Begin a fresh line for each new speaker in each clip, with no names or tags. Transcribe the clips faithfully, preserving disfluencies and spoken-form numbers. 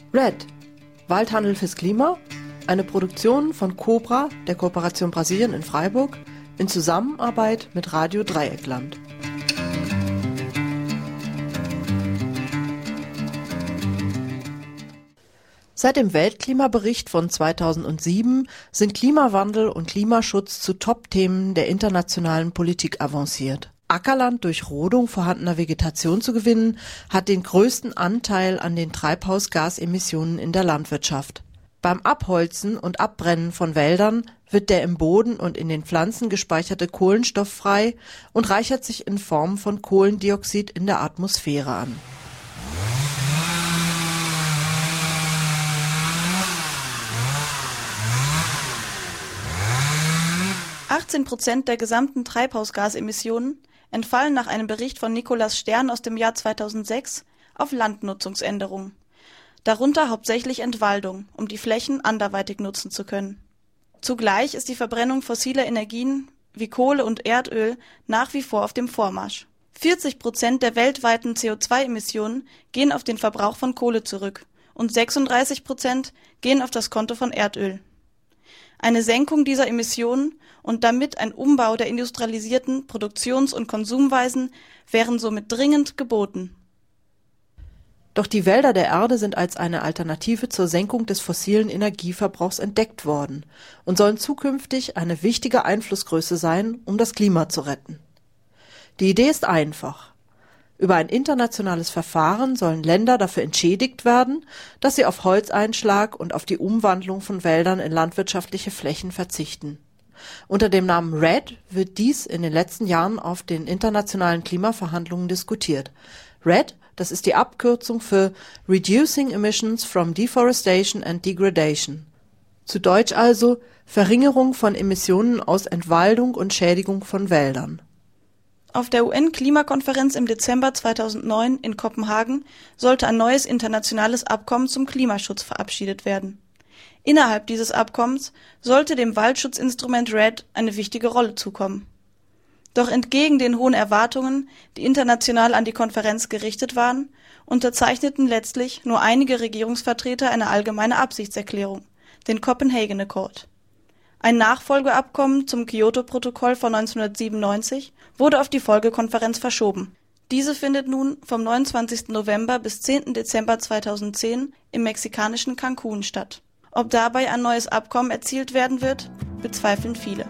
REDD, Waldhandel fürs Klima, eine Produktion von Cobra, der Kooperation Brasilien in Freiburg, in Zusammenarbeit mit Radio Dreieckland. Seit dem Weltklimabericht von zweitausendsieben sind Klimawandel und Klimaschutz zu Top-Themen der internationalen Politik avanciert. Ackerland durch Rodung vorhandener Vegetation zu gewinnen, hat den größten Anteil an den Treibhausgasemissionen in der Landwirtschaft. Beim Abholzen und Abbrennen von Wäldern wird der im Boden und in den Pflanzen gespeicherte Kohlenstoff frei und reichert sich in Form von Kohlendioxid in der Atmosphäre an.
achtzehn Prozent der gesamten Treibhausgasemissionen entfallen nach einem Bericht von Nicolas Stern aus dem Jahr zweitausendsechs auf Landnutzungsänderungen. Darunter hauptsächlich Entwaldung, um die Flächen anderweitig nutzen zu können. Zugleich ist die Verbrennung fossiler Energien wie Kohle und Erdöl nach wie vor auf dem Vormarsch. vierzig Prozent der weltweiten C O zwei Emissionen gehen auf den Verbrauch von Kohle zurück und sechsunddreißig Prozent gehen auf das Konto von Erdöl. Eine Senkung dieser Emissionen und damit ein Umbau der industrialisierten Produktions- und Konsumweisen wären somit dringend geboten.
Doch die Wälder der Erde sind als eine Alternative zur Senkung des fossilen Energieverbrauchs entdeckt worden und sollen zukünftig eine wichtige Einflussgröße sein, um das Klima zu retten. Die Idee ist einfach. Über ein internationales Verfahren sollen Länder dafür entschädigt werden, dass sie auf Holzeinschlag und auf die Umwandlung von Wäldern in landwirtschaftliche Flächen verzichten. Unter dem Namen REDD wird dies in den letzten Jahren auf den internationalen Klimaverhandlungen diskutiert. REDD, das ist die Abkürzung für Reducing Emissions from Deforestation and Degradation. Zu Deutsch also Verringerung von Emissionen aus Entwaldung und Schädigung von Wäldern.
Auf der U N-Klimakonferenz im Dezember zweitausendneun in Kopenhagen sollte ein neues internationales Abkommen zum Klimaschutz verabschiedet werden. Innerhalb dieses Abkommens sollte dem Waldschutzinstrument REDD eine wichtige Rolle zukommen. Doch entgegen den hohen Erwartungen, die international an die Konferenz gerichtet waren, unterzeichneten letztlich nur einige Regierungsvertreter eine allgemeine Absichtserklärung, den Copenhagen Accord. Ein Nachfolgeabkommen zum Kyoto-Protokoll von neunzehnhundertsiebenundneunzig wurde auf die Folgekonferenz verschoben. Diese findet nun vom neunundzwanzigsten November bis zehnten Dezember zweitausendzehn im mexikanischen Cancun statt. Ob dabei ein neues Abkommen erzielt werden wird, bezweifeln viele.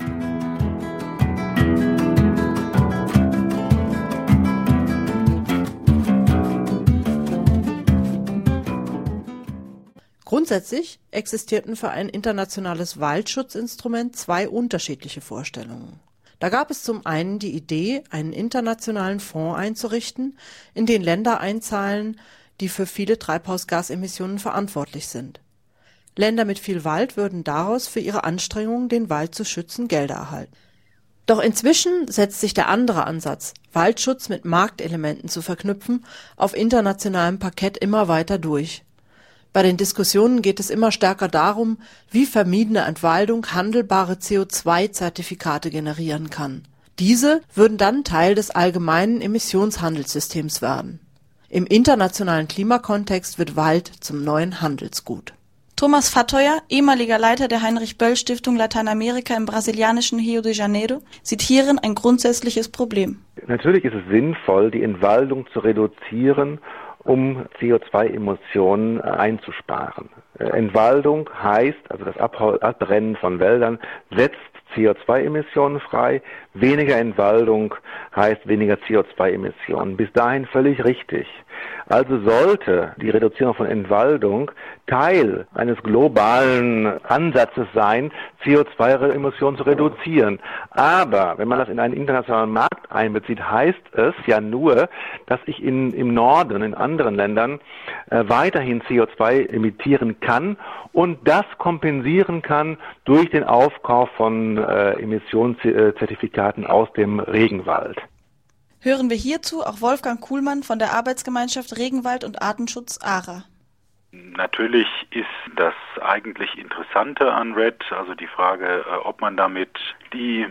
Grundsätzlich existierten für ein internationales Waldschutzinstrument zwei unterschiedliche Vorstellungen. Da gab es zum einen die Idee, einen internationalen Fonds einzurichten, in den Länder einzahlen, die für viele Treibhausgasemissionen verantwortlich sind. Länder mit viel Wald würden daraus für ihre Anstrengungen, den Wald zu schützen, Gelder erhalten. Doch inzwischen setzt sich der andere Ansatz, Waldschutz mit Marktelementen zu verknüpfen, auf internationalem Parkett immer weiter durch. Bei den Diskussionen geht es immer stärker darum, wie vermiedene Entwaldung handelbare C O zwei Zertifikate generieren kann. Diese würden dann Teil des allgemeinen Emissionshandelssystems werden. Im internationalen Klimakontext wird Wald zum neuen Handelsgut.
Thomas Fateuer, ehemaliger Leiter der Heinrich-Böll-Stiftung Lateinamerika im brasilianischen Rio de Janeiro, sieht hierin ein grundsätzliches Problem.
Natürlich ist es sinnvoll, die Entwaldung zu reduzieren, um C O zwei Emissionen einzusparen. Entwaldung heißt, also das Abbrennen von Wäldern, setzt C O zwei Emissionen frei. Weniger Entwaldung heißt weniger C O zwei Emissionen. Bis dahin völlig richtig. Also sollte die Reduzierung von Entwaldung Teil eines globalen Ansatzes sein, C O zwei Emissionen zu reduzieren. Aber wenn man das in einen internationalen Markt einbezieht, heißt es ja nur, dass ich in, im Norden, in anderen Ländern äh, weiterhin C O zwei emittieren kann und das kompensieren kann durch den Aufkauf von äh, Emissionszertifikaten aus dem Regenwald.
Hören wir hierzu auch Wolfgang Kuhlmann von der Arbeitsgemeinschaft Regenwald und Artenschutz A R A.
Natürlich ist das eigentlich Interessante an REDD, also die Frage, ob man damit die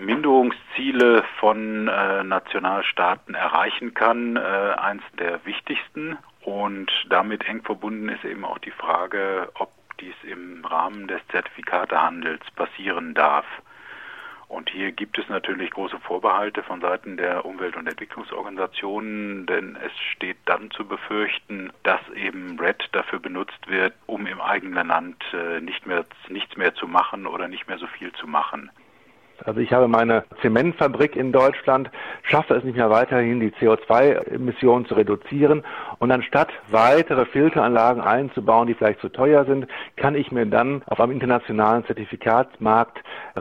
Minderungsziele von äh, Nationalstaaten erreichen kann, äh, eins der wichtigsten. Und damit eng verbunden ist eben auch die Frage, ob dies im Rahmen des Zertifikatehandels passieren darf. Und hier gibt es natürlich große Vorbehalte von Seiten der Umwelt- und Entwicklungsorganisationen, denn es steht dann zu befürchten, dass eben R E D dafür benutzt wird, um im eigenen Land nicht mehr, nichts mehr zu machen oder nicht mehr so viel zu machen.
Also ich habe meine Zementfabrik in Deutschland, schaffe es nicht mehr weiterhin, die C O zwei Emissionen zu reduzieren. Und anstatt weitere Filteranlagen einzubauen, die vielleicht zu teuer sind, kann ich mir dann auf einem internationalen Zertifikatsmarkt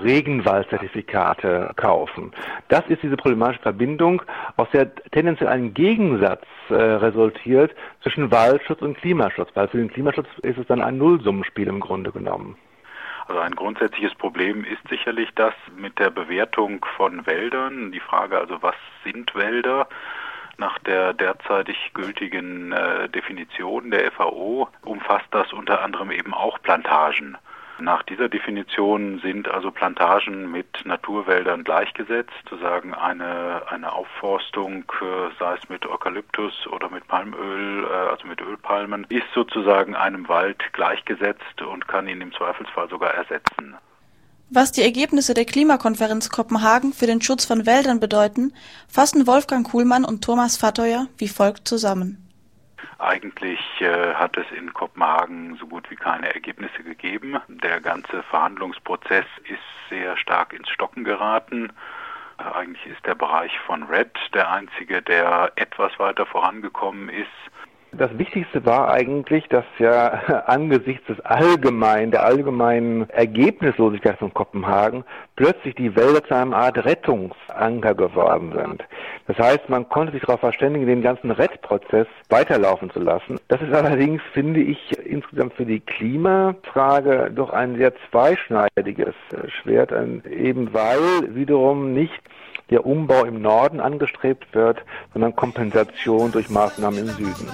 Regenwaldzertifikate kaufen. Das ist diese problematische Verbindung, aus der tendenziell ein Gegensatz äh, resultiert zwischen Waldschutz und Klimaschutz. Weil für den Klimaschutz ist es dann ein Nullsummenspiel im Grunde genommen.
Also ein grundsätzliches Problem ist sicherlich das mit der Bewertung von Wäldern. Die Frage also, was sind Wälder? Nach der derzeitig gültigen äh, Definition der F A O umfasst das unter anderem eben auch Plantagen. Nach dieser Definition sind also Plantagen mit Naturwäldern gleichgesetzt, sozusagen eine, eine Aufforstung, sei es mit Eukalyptus oder mit Palmöl, also mit Ölpalmen, ist sozusagen einem Wald gleichgesetzt und kann ihn im Zweifelsfall sogar ersetzen.
Was die Ergebnisse der Klimakonferenz Kopenhagen für den Schutz von Wäldern bedeuten, fassen Wolfgang Kuhlmann und Thomas Fattoyer wie folgt zusammen.
Eigentlich äh, hat es in Kopenhagen so gut wie keine Ergebnisse gegeben. Der ganze Verhandlungsprozess ist sehr stark ins Stocken geraten. Äh, eigentlich ist der Bereich von R E D der einzige, der etwas weiter vorangekommen ist.
Das Wichtigste war eigentlich, dass ja angesichts des allgemeinen, der allgemeinen Ergebnislosigkeit von Kopenhagen plötzlich die Wälder zu einer Art Rettungsanker geworden sind. Das heißt, man konnte sich darauf verständigen, den ganzen R E D-Prozess weiterlaufen zu lassen. Das ist allerdings, finde ich, insgesamt für die Klimafrage doch ein sehr zweischneidiges Schwert, eben weil wiederum nicht der Umbau im Norden angestrebt wird, sondern Kompensation durch Maßnahmen im Süden.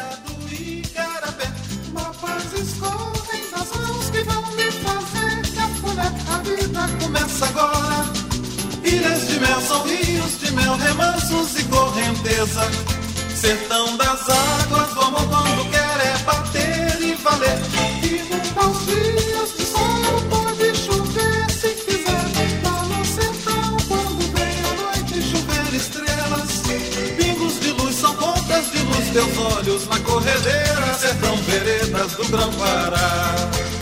Ilhas de mel são rios de mel, remansos e correnteza. Sertão das águas, o amor quando quer é bater e valer. E aos dias de sol pode chover se quiser. Lá no sertão, quando vem a noite, chover estrelas. Pingos de luz são pontas de luz, teus olhos na corredeira. Sertão, veredas do Grão-Pará.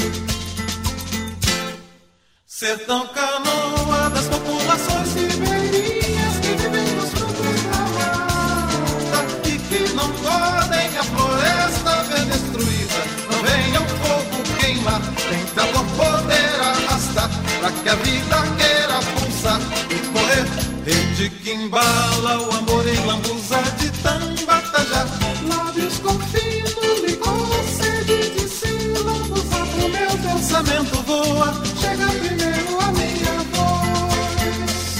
Sertão, canoa das populações ribeirinhas que vivem nos frutos da mata e que não podem a floresta ver destruída. Não venha o fogo queimar, tenta por poder arrastar, pra que a vida queira pulsar e correr. Rede que embala o amor em lambuza de Tambatajá. Lábios com fino licor, sede de si, lambuzar pro meu pensamento voa. Chega primeiro a minha voz.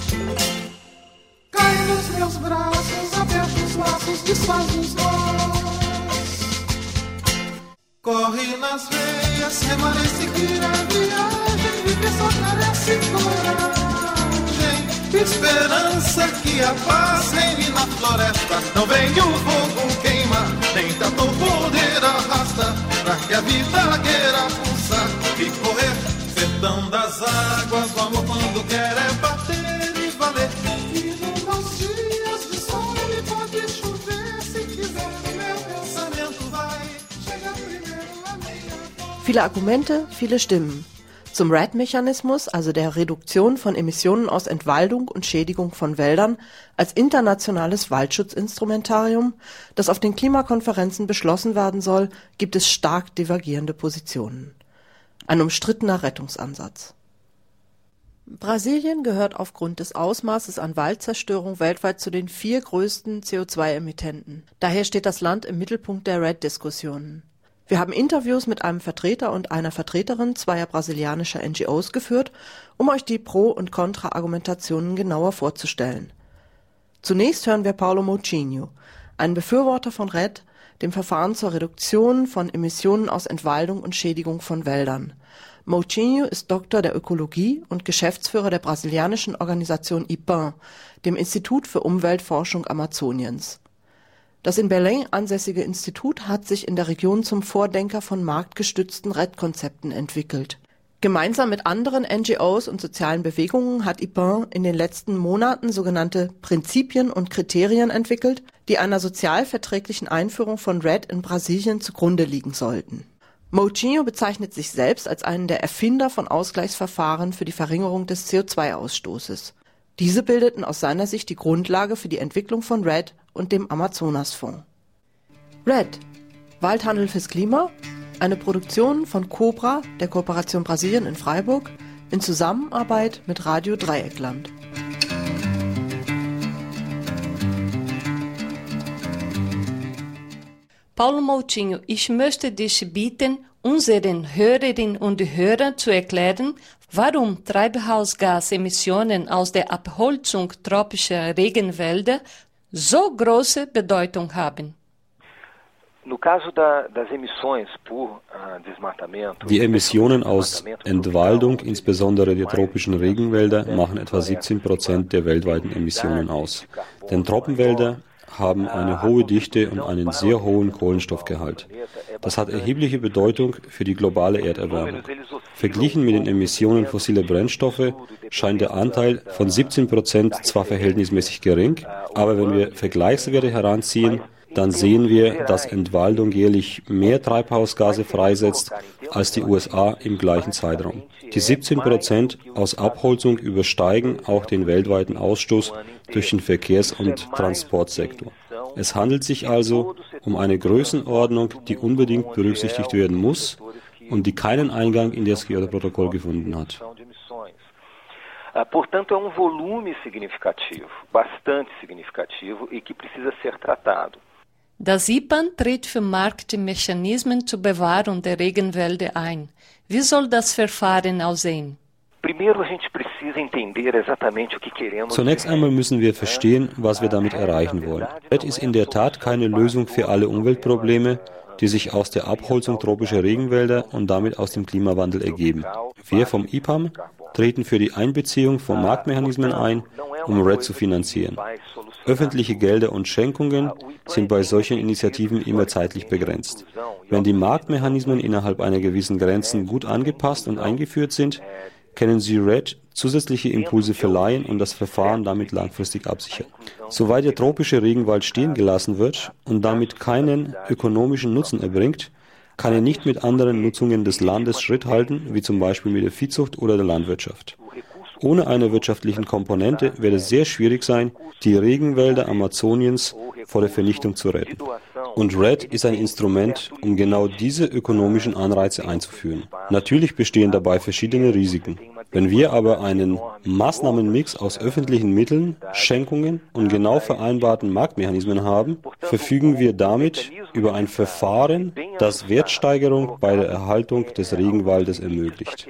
Cai nos meus braços, aberta os laços, desfaz os nós. Corre nas veias, remar e seguir a viagem, viver só carece coragem. Esperança que a paz reine na floresta. Não vem o fogo queimar, nem tanto poder arrasta, pra que a vida queira pulsar e correr. Sertão das águas, o amor quando quer é bater e valer. E nos dias de sol ele pode chover se quiser. Meu pensamento vai chegar primeiro a minha voz.
Viele Argumente, viele Stimmen. Zum R E D-Mechanismus, also der Reduktion von Emissionen aus Entwaldung und Schädigung von Wäldern, als internationales Waldschutzinstrumentarium, das auf den Klimakonferenzen beschlossen werden soll, gibt es stark divergierende Positionen. Ein umstrittener Rettungsansatz. Brasilien gehört aufgrund des Ausmaßes an Waldzerstörung weltweit zu den vier größten C O zwei Emittenten. Daher steht das Land im Mittelpunkt der R E D-Diskussionen. Wir haben Interviews mit einem Vertreter und einer Vertreterin zweier brasilianischer N G Os geführt, um euch die Pro- und Kontra-Argumentationen genauer vorzustellen. Zunächst hören wir Paulo Moutinho, einen Befürworter von R E D, dem Verfahren zur Reduktion von Emissionen aus Entwaldung und Schädigung von Wäldern. Moutinho ist Doktor der Ökologie und Geschäftsführer der brasilianischen Organisation I P A M, dem Institut für Umweltforschung Amazoniens. Das in Berlin ansässige Institut hat sich in der Region zum Vordenker von marktgestützten R E D-Konzepten entwickelt. Gemeinsam mit anderen N G Os und sozialen Bewegungen hat I P A in den letzten Monaten sogenannte Prinzipien und Kriterien entwickelt, die einer sozialverträglichen Einführung von R E D in Brasilien zugrunde liegen sollten. Moutinho bezeichnet sich selbst als einen der Erfinder von Ausgleichsverfahren für die Verringerung des C O zwei Ausstoßes. Diese bildeten aus seiner Sicht die Grundlage für die Entwicklung von R E D und dem Amazonasfonds. R E D – Waldhandel fürs Klima, eine Produktion von Cobra, der Kooperation Brasilien in Freiburg, in Zusammenarbeit mit Radio Dreieckland.
Paulo Moutinho, ich möchte dich bitten, unseren Hörerinnen und Hörern zu erklären, warum Treibhausgasemissionen aus der Abholzung tropischer Regenwälder so große Bedeutung haben.
Die Emissionen aus Entwaldung, insbesondere der tropischen Regenwälder, machen etwa siebzehn Prozent der weltweiten Emissionen aus. Denn Tropenwälder haben eine hohe Dichte und einen sehr hohen Kohlenstoffgehalt. Das hat erhebliche Bedeutung für die globale Erderwärmung. Verglichen mit den Emissionen fossiler Brennstoffe scheint der Anteil von siebzehn Prozent zwar verhältnismäßig gering, aber wenn wir Vergleichswerte heranziehen, dann sehen wir, dass Entwaldung jährlich mehr Treibhausgase freisetzt als die U S A im gleichen Zeitraum. Die siebzehn Prozent aus Abholzung übersteigen auch den weltweiten Ausstoß durch den Verkehrs- und Transportsektor. Es handelt sich also um eine Größenordnung, die unbedingt berücksichtigt werden muss und die keinen Eingang in das Kyoto-Protokoll gefunden hat.
Portanto, é um volume significativo, bastante significativo e que precisa ser tratado.
Das I P A N tritt für Marktmechanismen zur Bewahrung der Regenwälder ein. Wie soll das Verfahren aussehen?
Zunächst einmal müssen wir verstehen, was wir damit erreichen wollen. R E D ist in der Tat keine Lösung für alle Umweltprobleme, die sich aus der Abholzung tropischer Regenwälder und damit aus dem Klimawandel ergeben. Wir vom I P A M treten für die Einbeziehung von Marktmechanismen ein, um R E D zu finanzieren. Öffentliche Gelder und Schenkungen sind bei solchen Initiativen immer zeitlich begrenzt. Wenn die Marktmechanismen innerhalb einer gewissen Grenzen gut angepasst und eingeführt sind, können sie R E D zusätzliche Impulse verleihen und das Verfahren damit langfristig absichern. Soweit der tropische Regenwald stehen gelassen wird und damit keinen ökonomischen Nutzen erbringt, kann er nicht mit anderen Nutzungen des Landes Schritt halten, wie zum Beispiel mit der Viehzucht oder der Landwirtschaft. Ohne eine wirtschaftliche Komponente wird es sehr schwierig sein, die Regenwälder Amazoniens vor der Vernichtung zu retten. Und R E D ist ein Instrument, um genau diese ökonomischen Anreize einzuführen. Natürlich bestehen dabei verschiedene Risiken. Wenn wir aber einen Maßnahmenmix aus öffentlichen Mitteln, Schenkungen und genau vereinbarten Marktmechanismen haben, verfügen wir damit über ein Verfahren, das Wertsteigerung bei der Erhaltung des Regenwaldes ermöglicht.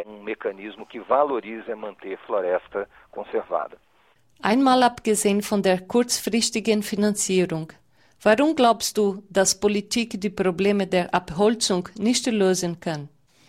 Einmal abgesehen von der kurzfristigen Finanzierung, warum glaubst du, dass Politik die Probleme der Abholzung nicht lösen kann?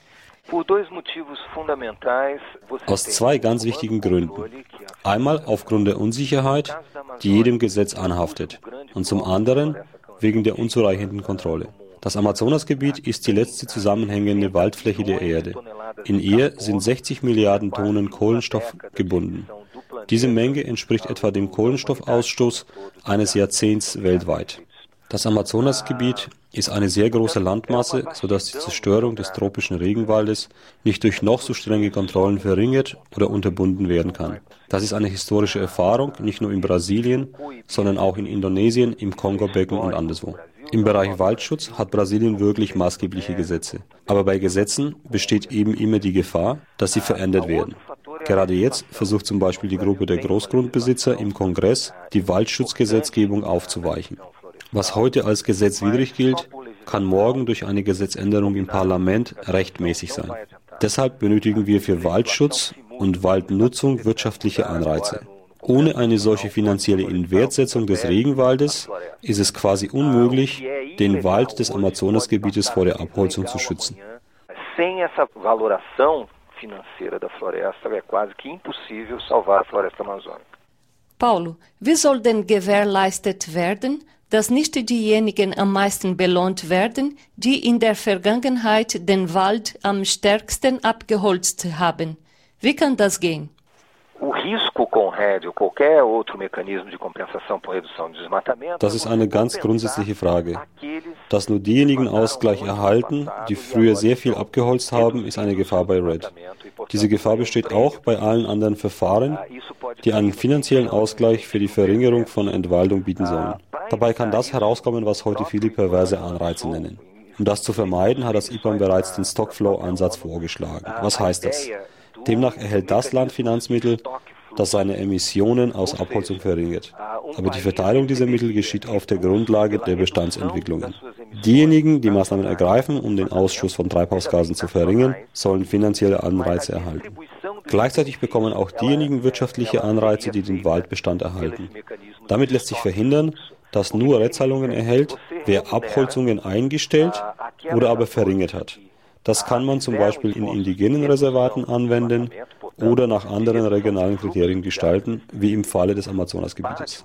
Aus zwei ganz wichtigen Gründen. Einmal aufgrund der Unsicherheit, die jedem Gesetz anhaftet, und zum anderen wegen der unzureichenden Kontrolle. Das Amazonasgebiet ist die letzte zusammenhängende Waldfläche der Erde. In ihr sind sechzig Milliarden Tonnen Kohlenstoff gebunden. Diese Menge entspricht etwa dem Kohlenstoffausstoß eines Jahrzehnts weltweit. Das Amazonasgebiet ist eine sehr große Landmasse, sodass die Zerstörung des tropischen Regenwaldes nicht durch noch so strenge Kontrollen verringert oder unterbunden werden kann. Das ist eine historische Erfahrung, nicht nur in Brasilien, sondern auch in Indonesien, im Kongo-Becken und anderswo. Im Bereich Waldschutz hat Brasilien wirklich maßgebliche Gesetze. Aber bei Gesetzen besteht eben immer die Gefahr, dass sie verändert werden. Gerade jetzt versucht zum Beispiel die Gruppe der Großgrundbesitzer im Kongress, die Waldschutzgesetzgebung aufzuweichen. Was heute als gesetzwidrig gilt, kann morgen durch eine Gesetzänderung im Parlament rechtmäßig sein. Deshalb benötigen wir für Waldschutz und Waldnutzung wirtschaftliche Anreize. Ohne eine solche finanzielle Inwertsetzung des Regenwaldes ist es quasi unmöglich, den Wald des Amazonasgebietes vor der Abholzung zu schützen.
Paulo, wie soll denn gewährleistet werden, dass nicht diejenigen am meisten belohnt werden, die in der Vergangenheit den Wald am stärksten abgeholzt haben. Wie kann das gehen?
Das ist eine ganz grundsätzliche Frage. Dass nur diejenigen Ausgleich erhalten, die früher sehr viel abgeholzt haben, ist eine Gefahr bei R E D. Diese Gefahr besteht auch bei allen anderen Verfahren, die einen finanziellen Ausgleich für die Verringerung von Entwaldung bieten sollen. Dabei kann das herauskommen, was heute viele perverse Anreize nennen. Um das zu vermeiden, hat das I P A M bereits den Stockflow-Ansatz vorgeschlagen. Was heißt das? Demnach erhält das Land Finanzmittel, das seine Emissionen aus Abholzung verringert. Aber die Verteilung dieser Mittel geschieht auf der Grundlage der Bestandsentwicklungen. Diejenigen, die Maßnahmen ergreifen, um den Ausstoß von Treibhausgasen zu verringern, sollen finanzielle Anreize erhalten. Gleichzeitig bekommen auch diejenigen wirtschaftliche Anreize, die den Waldbestand erhalten. Damit lässt sich verhindern, dass nur Restzahlungen erhält, wer Abholzungen eingestellt oder aber verringert hat. Das kann man zum Beispiel in indigenen Reservaten anwenden oder nach anderen regionalen Kriterien gestalten, wie im Falle des Amazonasgebietes.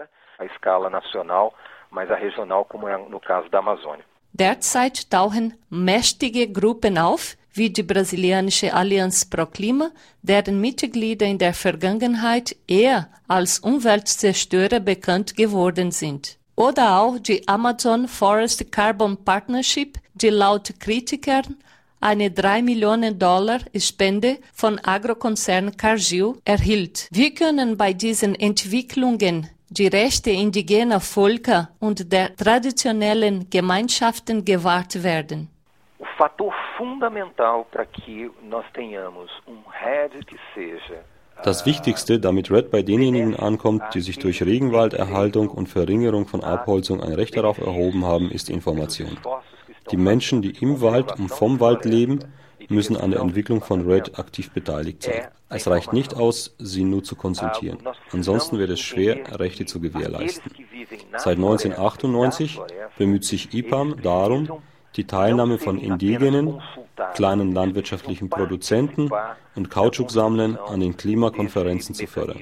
Derzeit tauchen mächtige Gruppen auf, wie die brasilianische Allianz pro Klima, deren Mitglieder in der Vergangenheit eher als Umweltzerstörer bekannt geworden sind. Oder auch die Amazon Forest Carbon Partnership, die laut Kritikern eine drei Millionen Dollar Spende von Agrokonzern Cargill erhielt. Wie können bei diesen Entwicklungen die Rechte indigener Völker und der traditionellen Gemeinschaften gewahrt werden?
O fator fundamental para que nós tenhamos um R E D que seja
Das Wichtigste, damit R E D bei denjenigen ankommt, die sich durch Regenwalderhaltung und Verringerung von Abholzung ein Recht darauf erhoben haben, ist Information. Die Menschen, die im Wald und vom Wald leben, müssen an der Entwicklung von R E D aktiv beteiligt sein. Es reicht nicht aus, sie nur zu konsultieren. Ansonsten wird es schwer, Rechte zu gewährleisten. Seit neunzehnhundertachtundneunzig bemüht sich I P A M darum, die Teilnahme von indigenen, kleinen landwirtschaftlichen Produzenten und Kautschuksammlern an den Klimakonferenzen zu fördern.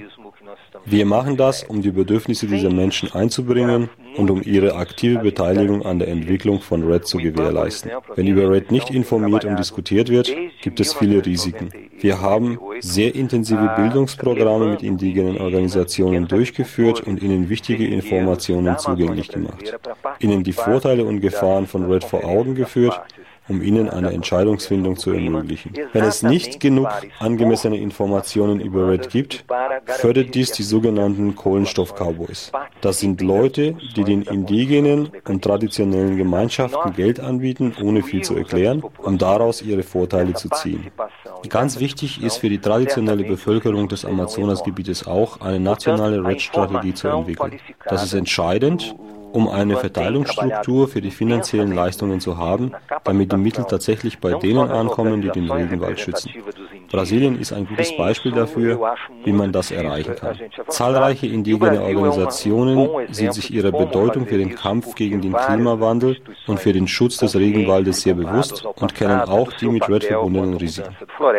Wir machen das, um die Bedürfnisse dieser Menschen einzubringen und um ihre aktive Beteiligung an der Entwicklung von R E D zu gewährleisten. Wenn über R E D nicht informiert und diskutiert wird, gibt es viele Risiken. Wir haben sehr intensive Bildungsprogramme mit indigenen Organisationen durchgeführt und ihnen wichtige Informationen zugänglich gemacht, ihnen die Vorteile und Gefahren von R E D vor Augen geführt, um ihnen eine Entscheidungsfindung zu ermöglichen. Wenn es nicht genug angemessene Informationen über R E D gibt, fördert dies die sogenannten Kohlenstoff-Cowboys. Das sind Leute, die den indigenen und traditionellen Gemeinschaften Geld anbieten, ohne viel zu erklären, um daraus ihre Vorteile zu ziehen. Ganz wichtig ist für die traditionelle Bevölkerung des Amazonasgebietes auch, eine nationale R E D-Strategie zu entwickeln. Das ist entscheidend, um eine Verteilungsstruktur für die finanziellen Leistungen zu haben, damit die Mittel tatsächlich bei denen ankommen, die den Regenwald schützen. Brasilien ist ein gutes Beispiel dafür, wie man das erreichen kann. Zahlreiche indigene Organisationen sind sich ihrer Bedeutung für den Kampf gegen den Klimawandel und für den Schutz des Regenwaldes sehr bewusst und kennen auch die mit R E D verbundenen Risiken.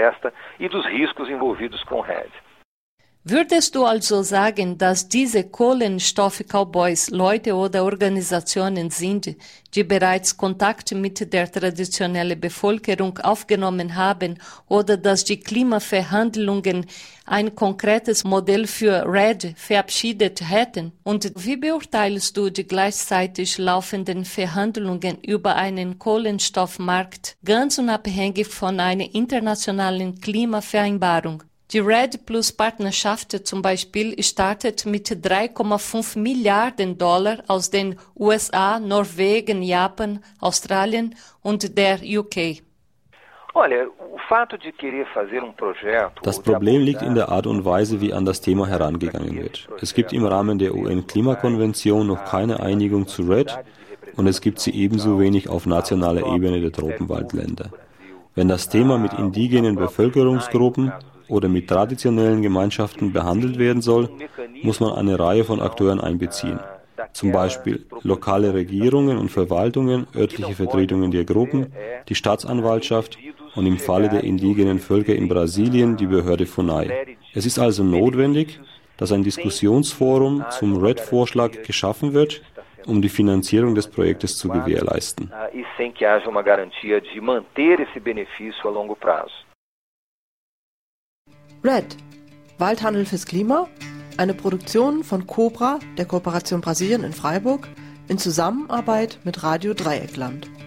Würdest du also sagen, dass diese Kohlenstoff-Cowboys Leute oder Organisationen sind, die bereits Kontakt mit der traditionellen Bevölkerung aufgenommen haben, oder dass die Klimaverhandlungen ein konkretes Modell für R E D verabschiedet hätten? Und wie beurteilst du die gleichzeitig laufenden Verhandlungen über einen Kohlenstoffmarkt, ganz unabhängig von einer internationalen Klimavereinbarung? Die R E D Plus Partnerschaft zum Beispiel startet mit drei Komma fünf Milliarden Dollar aus den U S A, Norwegen, Japan, Australien und der U K.
Das Problem liegt in der Art und Weise, wie an das Thema herangegangen wird. Es gibt im Rahmen der U N-Klimakonvention noch keine Einigung zu R E D und es gibt sie ebenso wenig auf nationaler Ebene der Tropenwaldländer. Wenn das Thema mit indigenen Bevölkerungsgruppen oder mit traditionellen Gemeinschaften behandelt werden soll, muss man eine Reihe von Akteuren einbeziehen. Zum Beispiel lokale Regierungen und Verwaltungen, örtliche Vertretungen der Gruppen, die Staatsanwaltschaft und im Falle der indigenen Völker in Brasilien die Behörde FUNAI. Es ist also notwendig, dass ein Diskussionsforum zum R E D-Vorschlag geschaffen wird, um die Finanzierung des Projektes zu gewährleisten.
E sem que haja uma garantia de manter esse benefício a longo prazo.
REDD, Waldhandel fürs Klima, eine Produktion von Cobra, der Kooperation Brasilien in Freiburg, in Zusammenarbeit mit Radio Dreieckland.